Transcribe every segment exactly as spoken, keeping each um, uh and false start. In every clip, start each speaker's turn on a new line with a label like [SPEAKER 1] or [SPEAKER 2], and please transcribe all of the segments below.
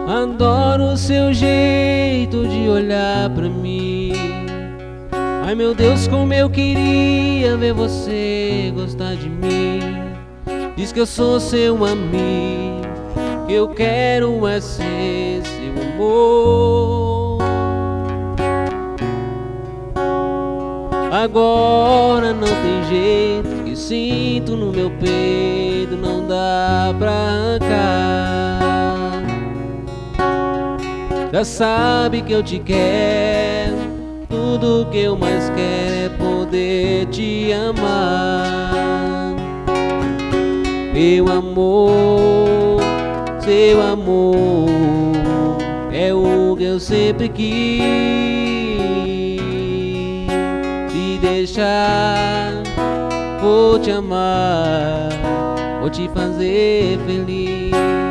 [SPEAKER 1] Adoro o seu jeito de olhar pra mim. Ai meu Deus, como eu queria ver você gostar de mim. Diz que eu sou seu amigo, que eu quero é ser seu amor. Agora não tem jeito, que sinto no meu peito não dá pra arrancar. Já sabe que eu te quero, tudo que eu mais quero é poder te amar. Meu amor, seu amor é o que eu sempre quis. Se deixar, vou te amar, vou te fazer feliz.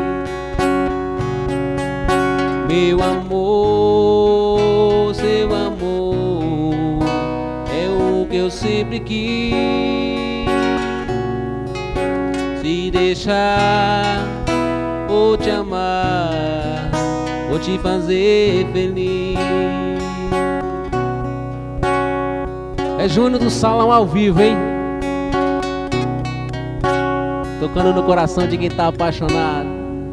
[SPEAKER 1] Meu amor, seu amor é o que eu sempre quis. Se deixar, vou te amar, vou te fazer feliz. É Júnior do Salão ao vivo, hein? Tocando no coração de quem tá apaixonado.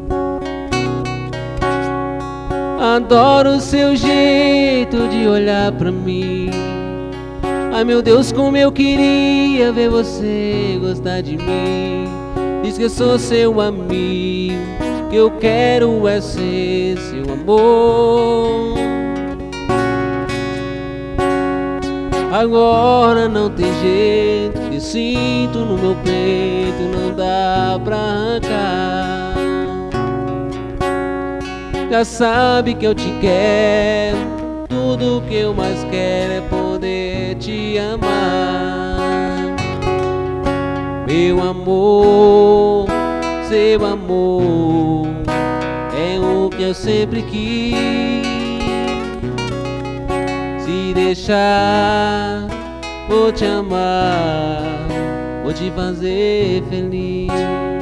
[SPEAKER 1] Adoro o seu jeito de olhar pra mim. Ai meu Deus, como eu queria ver você gostar de mim. Diz que eu sou seu amigo, que eu quero é ser seu amor. Agora não tem jeito, que sinto no meu peito não dá pra arrancar. Já sabe que eu te quero, tudo que eu mais quero é poder te amar. Meu amor, seu amor é o que eu sempre quis. Se deixar, vou te amar, vou te fazer feliz.